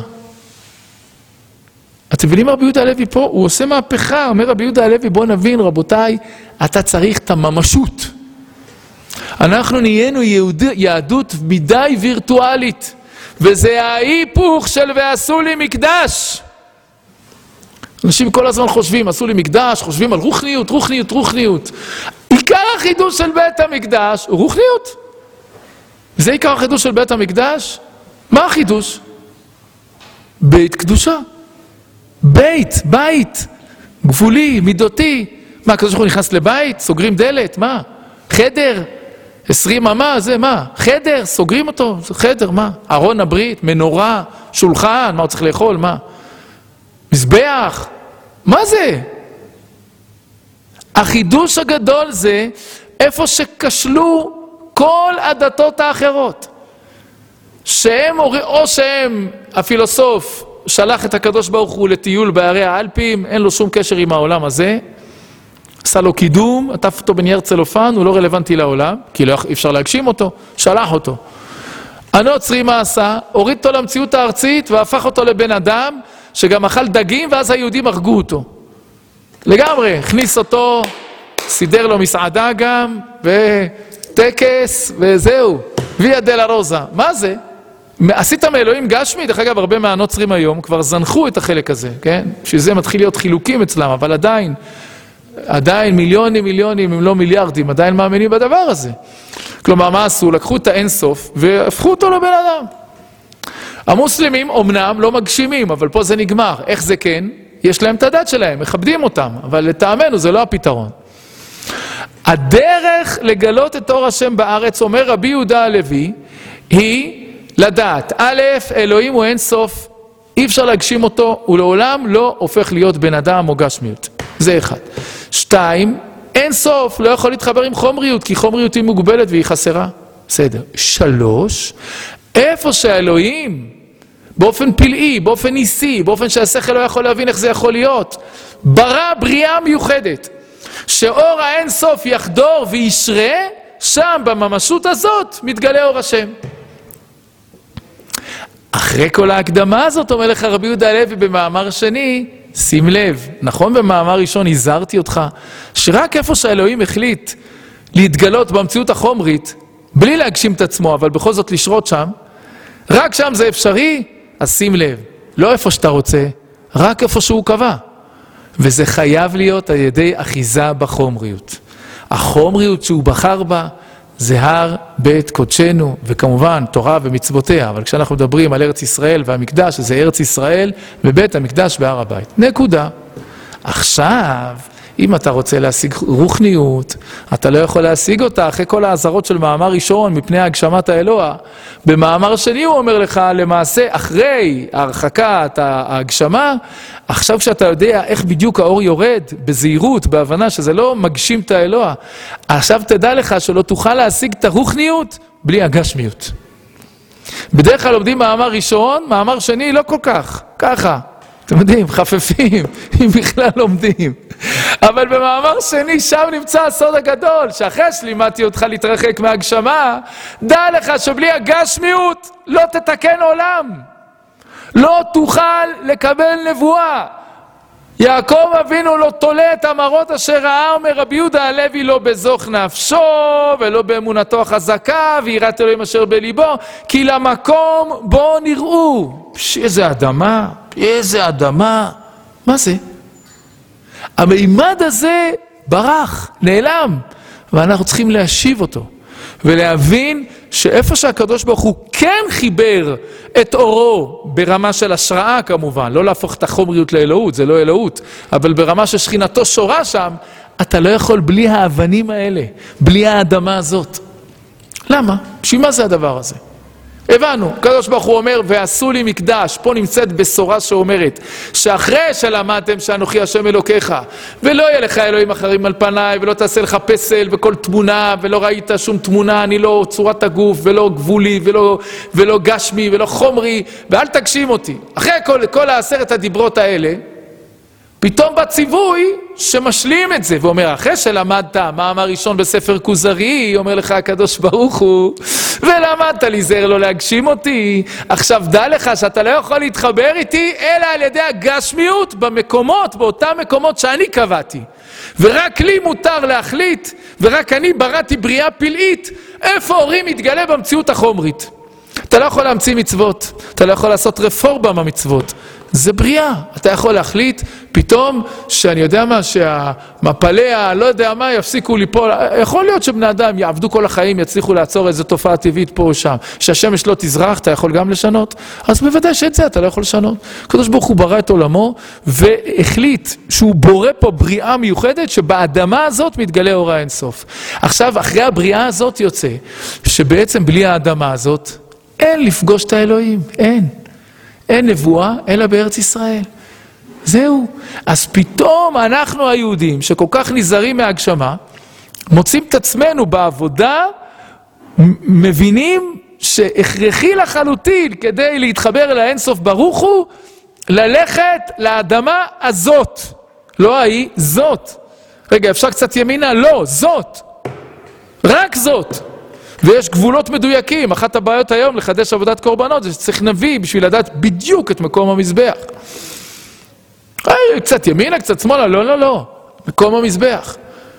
אתם מבינים רבי יהודה הלוי פה? הוא עושה מהפכה. אומר רבי יהודה הלוי, בוא נבין רבותיי, אתה צריך את הממשות. אנחנו נהיינו יהוד... יהדות מדי וירטואלית. וזה ההיפוך של ועשו לי מקדש. אנשים כל הזמן חושבים, עשו לי מקדש, חושבים על רוחניות, רוחניות, רוחניות. עיקר החידוש של בית המקדש הוא רוחניות. זה עיקר החידוש של בית המקדש. מה החידוש? בית קדושה. בית, בית, גבולי, מידותי. מה, הקדוש ברוך הוא נכנס לבית? סוגרים דלת? מה? חדר? עשרים אמה? זה מה? חדר? סוגרים אותו? זה חדר, מה? ארון הברית, מנורה, שולחן, מה הוא צריך לאכול? מה? מזבח? מה זה? החידוש הגדול זה איפה שכשלו כל הדתות האחרות. שהם, או שהם, הפילוסוף שלח את הקדוש ברוך הוא לטיול בערי האלפים, אין לו שום קשר עם העולם הזה, עשה לו קידום, עטף אותו בנייר צלופן, הוא לא רלוונטי לעולם, כי לא אפשר להגשים אותו, שלח אותו. הנוצרי מה עשה? הוריד אותו למציאות הארצית והפך אותו לבן אדם שגם אכל דגים, ואז היהודים הרגו אותו. לגמרי, הכניס אותו, סידר לו מסעדה גם, וטקס, וזהו. ויה דלה רוזה. מה זה? עשית מאלוהים גשמי? דרך אגב, הרבה מהנוצרים היום כבר זנחו את החלק הזה, כן? שזה מתחיל להיות חילוקים אצלם, אבל עדיין, עדיין מיליונים, מיליונים, אם לא מיליארדים, עדיין מאמינים בדבר הזה. כלומר, מה עשו? לקחו את האינסוף והפכו אותו לבן אדם. המוסלמים אומנם לא מגשימים, אבל פה זה נגמר. איך זה כן? יש להם את הדת שלהם, מכבדים אותם, אבל לטעמנו זה לא הפתרון. הדרך לגלות את אור השם בארץ, אומר רבי יהודה הלוי, היא לדעת, א', אלוהים הוא אין סוף, אי אפשר להגשים אותו, הוא לעולם לא הופך להיות בן אדם או גשמיות. זה אחד. שתיים, אין סוף, לא יכול להתחבר עם חומריות, כי חומריות היא מוגבלת והיא חסרה. בסדר. שלוש, איפה שהאלוהים, באופן פלאי, באופן ניסי, באופן שהשכל לא יכול להבין איך זה יכול להיות, ברא בריאה מיוחדת, שאור האין סוף יחדור וישרה, שם בממשות הזאת מתגלה אור השם. אחרי כל ההקדמה הזאת אומר לך רבי יהודה הלוי במאמר שני, שים לב, נכון במאמר ראשון הזהרתי אותך, שרק איפה שהאלוהים החליט להתגלות במציאות החומרית, בלי להגשים את עצמו, אבל בכל זאת לשרות שם, רק שם זה אפשרי, אז שים לב, לא איפה שאתה רוצה, רק איפה שהוא קבע. וזה חייב להיות על ידי אחיזה בחומריות. החומריות שהוא בחר בה זה הר בית קודשנו, וכמובן תורה ומצוותיה, אבל כשאנחנו מדברים על ארץ ישראל והמקדש, זה ארץ ישראל ובית המקדש בהר הבית. נקודה. עכשיו, אם אתה רוצה להשיג רוחניות, אתה לא יכול להשיג אותה אחרי כל העזרות של מאמר ראשון מפני הגשמת האלוה. במאמר שני הוא אומר לך, למעשה אחרי הרחקת ההגשמה, עכשיו כשאתה יודע איך בדיוק האור יורד, בזהירות, בהבנה שזה לא מגשים את האלוה, עכשיו תדע לך שלא תוכל להשיג את הרוחניות בלי הגשמיות. בדרך כלל לומדים מאמר ראשון, מאמר שני לא כל כך, ככה. אתם יודעים, חפפים, אם בכלל לומדים. אבל במאמר שני, שם נמצא הסוד הגדול, שאחרי שלימדתי אותך להתרחק מהגשמה, דע לך שבלי הגשמיות לא תתקן עולם. לא תוכל לקבל נבואה. יעקב אבינו לא תולה את המראות אשר ראה, אומר רבי יהודה הלוי, לא בזוך נפשו ולא באמונתו החזקה ויראת אלוהים אשר בליבו, כי למקום בו נראו. איזה אדמה, איזה אדמה. מה זה? המימד הזה ברח, נעלם, ואנחנו צריכים להשיב אותו ולהבין שאיפה שהקדוש ברוך הוא כן חיבר את אורו ברמה של השראה כמובן, לא להפוך את החומריות לאלוהות, זה לא אלוהות, אבל ברמה ששכינתו שורה שם, אתה לא יכול בלי האבנים האלה, בלי האדמה הזאת. למה? בשביל מה זה הדבר הזה? הבנו, הקדוש ברוך הוא אומר, ועשו לי מקדש, פה נמצאת בשורה שאומרת, שאחרי שלמדתם שאנוכי השם אלוקיך, ולא יהיה לך אלוהים אחרים על פניי, ולא תעשה לך פסל וכל תמונה, ולא ראית שום תמונה, אני לא צורת הגוף, ולא גבולי, ולא, ולא גשמי, ולא חומרי, ואל תגשים אותי. אחרי כל, כל העשרת הדיברות האלה, פתאום בציווי שמשלים את זה, ואומר, אחרי שלמדת מאמר ראשון בספר כוזרי, אומר לך הקדוש ברוך הוא, ולמדת להיזהר לא להגשים אותי, עכשיו דע לך שאתה לא יכול להתחבר איתי, אלא על ידי הגשמיות במקומות, באותם מקומות שאני קבעתי. ורק לי מותר להחליט, ורק אני בראתי בריאה פלאית, איפה הורים מתגלה במציאות החומרית. אתה לא יכול להמציא מצוות, אתה לא יכול לעשות רפורמה במצוות. זה בריאה, אתה יכול להחליט פתאום שאני יודע מה, שהמפליה, לא יודע מה, יפסיקו ליפול, יכול להיות שבני אדם יעבדו כל החיים, יצליחו לעצור איזו תופעה טבעית פה או שם, שהשמש לא תזרח, אתה יכול גם לשנות, אז בוודאי שאת זה אתה לא יכול לשנות. הקדוש ברוך הוא ברא את עולמו, והחליט שהוא בורא פה בריאה מיוחדת, שבאדמה הזאת מתגלה אור האינסוף. עכשיו, אחרי הבריאה הזאת יוצא, שבעצם בלי האדמה הזאת, אין לפגוש את האלוהים, אין. אין נבואה אלא בארץ ישראל. זהו. אז פתאום אנחנו היהודים שכל כך נזהרים מהגשמה, מוצאים את עצמנו בעבודה, מבינים שהכרחי לחלוטין כדי להתחבר לאינסוף ברוך הוא, ללכת לאדמה הזאת. לא ההיא, זאת. רגע, אפשר קצת ימינה? לא, זאת. רק זאת. ויש גבולות מדויקים. אחת הבעיות היום לחדש עבודת קורבנות זה שצריך נביא בשביל לדעת בדיוק את מקום המזבח. היי, קצת ימינה, קצת שמאלה, לא, לא, לא. מקום המזבח.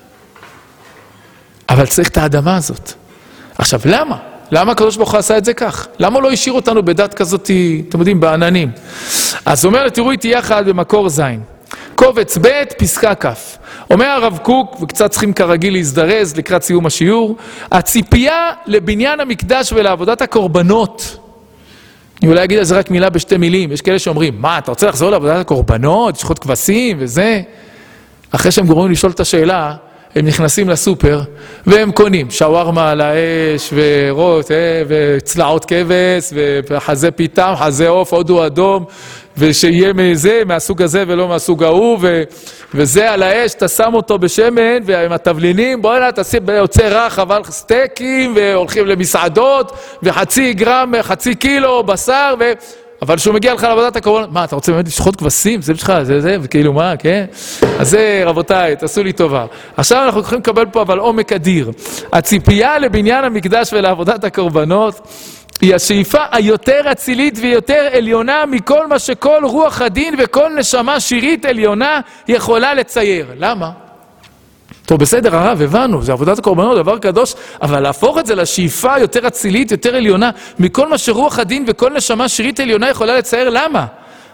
אבל צריך את האדמה הזאת. עכשיו, למה? למה הקדוש ברוך הוא עשה את זה כך? למה לא השאיר אותנו בדת כזאת, אתם יודעים, בעננים? אז הוא אומר, תראו איתי יחד במקור זין. קובץ ב' פסקה כ'. אומר הרב קוק, וקצת צריכים כרגיל להזדרז לקראת סיום השיעור, הציפייה לבניין המקדש ולעבודת הקורבנות. אני אולי אגיד על זה רק מילה בשתי מילים. יש כאלה שאומרים, מה, אתה רוצה לחזור לעבודת הקורבנות, שחוט כבשים וזה? אחרי שהם גורמים לשאול את השאלה, הם נכנסים לסופר, והם קונים שווארמה על האש, ורוט, אה, וצלעות כבש, וחזה פיתם, חזה עוף, הודו אדום, ושיהיה מזה, מהסוג הזה ולא מהסוג ההוא, ו... וזה על האש, אתה שם אותו בשמן, ועם התבלינים, בוא הנה, תשים יוצא רך, אבל סטייקים, והולכים למסעדות, וחצי גרם, חצי קילו בשר, ו... אבל כשהוא מגיע לך לעבודת הקורבנות, מה, אתה רוצה באמת לשחוט כבשים? זה בשבילך, זה זה, וכאילו מה, כן? אז זה, רבותיי, תעשו לי טובה. עכשיו אנחנו יכולים לקבל פה אבל עומק אדיר. הציפייה לבניין המקדש ולעבודת הקורבנות, היא השאיפה היותר אצילית ויותר עליונה מכל מה שכל רוח הדין וכל נשמה שירית עליונה יכולה לצייר. למה? טוב, בסדר, הרב, הבנו, זה עבודת הקורבנות, דבר קדוש, אבל להפוך את זה לשאיפה יותר אצילית, יותר עליונה, מכל מה שרוח הדין וכל נשמה שירית עליונה יכולה לצייר, למה?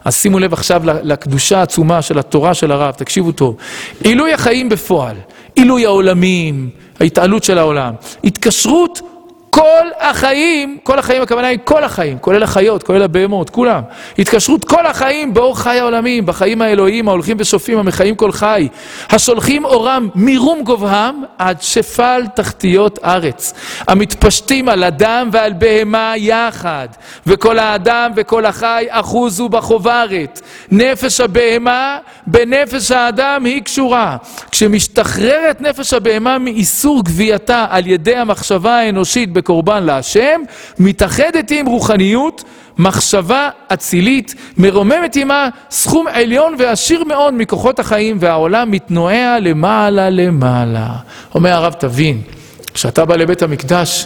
אז שימו לב עכשיו לקדושה העצומה של התורה של הרב, תקשיבו טוב. עילוי החיים בפועל, עילוי העולמים, ההתעלות של העולם, התקשרות כל החיים, כל החיים הכוונה היא כל החיים, כולל החיות, כולל הבהמות, כולם. התקשרות כל החיים באור חי העולמים, בחיים האלוהיים, ההולכים ושופים, המחיים כל חי, השולחים אורם מרום גובהם עד שפל תחתיות ארץ, המתפשטים על אדם ועל בהמה יחד, וכל האדם וכל החי אחוזו בחוברת. נפש הבהמה בנפש האדם היא קשורה. כשמשתחררת נפש הבהמה מאיסור גבייתה על ידי המחשבה האנושית בקורבן להשם, מתאחדת עם רוחניות, מחשבה אצילית, מרוממת עמה סכום עליון ועשיר מאוד מכוחות החיים, והעולם מתנועע למעלה למעלה. אומר הרב, תבין, כשאתה בא לבית המקדש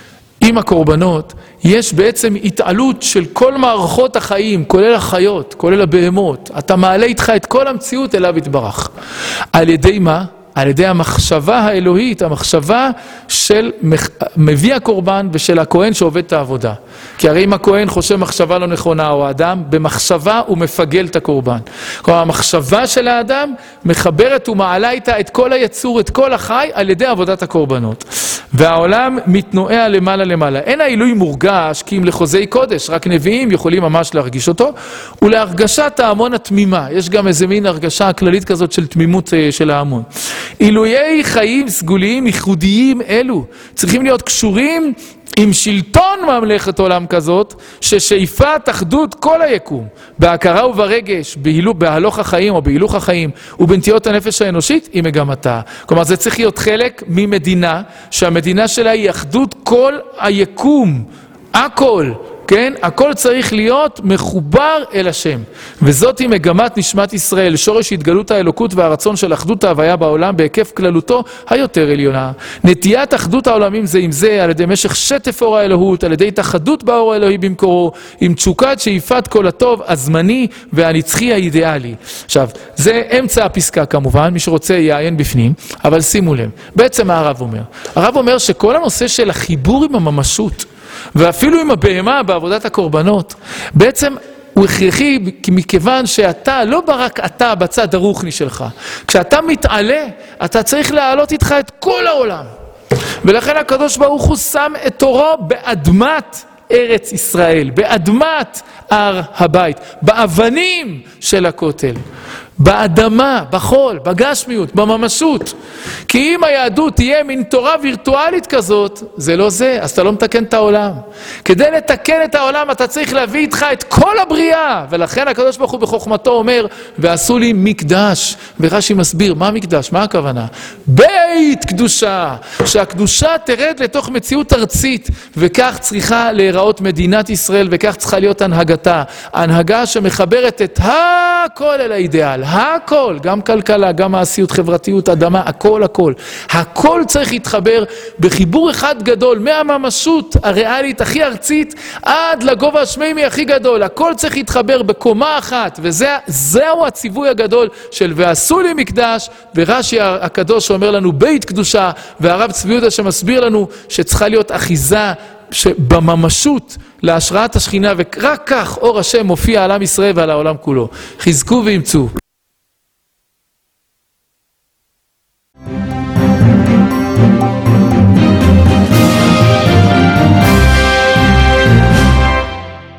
עם הקורבנות, יש בעצם התעלות של כל מערכות החיים, כולל החיות, כולל הבהמות. אתה מעלה איתך את כל המציאות אליו יתברך. על ידי מה? על ידי המחשבה האלוהית, המחשבה של מביא הקורבן ושל הכהן שעובד את העבודה. כי הרי אם הכהן חושב מחשבה לא נכונה, או האדם, במחשבה הוא מפגל את הקורבן. כלומר, המחשבה של האדם מחברת ומעלה איתה את כל היצור, את כל החי, על ידי עבודת הקורבנות. והעולם מתנועע למעלה למעלה. אין העילוי מורגש כי אם לחוזי קודש, רק נביאים יכולים ממש להרגיש אותו, ולהרגשת ההמון התמימה. יש גם איזה מין הרגשה כללית כזאת של תמימות של ההמון. עילויי חיים סגוליים ייחודיים אלו צריכים להיות קשורים עם שלטון ממלכת עולם כזאת, ששאיפת אחדות כל היקום, בהכרה וברגש, בהלוך החיים או בהילוך החיים, ובנטיות הנפש האנושית, היא מגמתה. כלומר, זה צריך להיות חלק ממדינה, שהמדינה שלה היא אחדות כל היקום, הכל. כן? הכל צריך להיות מחובר אל השם. וזאת היא מגמת נשמת ישראל, שורש התגלות האלוקות והרצון של אחדות ההוויה בעולם בהיקף כללותו היותר עליונה. נטיית אחדות העולמים זה עם זה, על ידי משך שטף אור האלוהות, על ידי התאחדות באור האלוהי במקורו, עם תשוקת שאיפת כל הטוב הזמני והנצחי האידיאלי. עכשיו, זה אמצע הפסקה כמובן, מי שרוצה יעיין בפנים, אבל שימו לב, בעצם מה הרב אומר? הרב אומר שכל הנושא של החיבור עם הממשות, ואפילו עם הבהמה בעבודת הקורבנות, בעצם הוא הכרחי מכיוון שאתה, לא רק אתה בצד הרוחני שלך, כשאתה מתעלה, אתה צריך להעלות איתך את כל העולם. ולכן הקדוש ברוך הוא שם את תורו באדמת ארץ ישראל, באדמת הר הבית, באבנים של הכותל, באדמה, בחול, בגשמיות, בממשות. כי אם היהדות תהיה מין תורה וירטואלית כזאת, זה לא זה, אז אתה לא מתקן את העולם. כדי לתקן את העולם אתה צריך להביא איתך את כל הבריאה, ולכן הקדוש ברוך הוא בחוכמתו אומר, ועשו לי מקדש. ורש"י מסביר, מה מקדש? מה הכוונה? בית קדושה, שהקדושה תרד לתוך מציאות ארצית, וכך צריכה להיראות מדינת ישראל, וכך צריכה להיות הנהגתה. הנהגה שמחברת את הכל אל האידיאל. הכל, גם כלכלה, גם מעשיות, חברתיות, אדמה, הכל, הכל. הכל צריך להתחבר בחיבור אחד גדול, מהממשות הריאלית הכי ארצית, עד לגובה השמימי הכי גדול. הכל צריך להתחבר בקומה אחת, וזהו הציווי הגדול של ועשו לי מקדש, ורש"י הקדוש שאומר לנו בית קדושה, והרב צבי יהודה שמסביר לנו שצריכה להיות אחיזה שבממשות להשראת השכינה, ורק כך אור השם מופיע על עם ישראל ועל העולם כולו. חזקו ואמצו.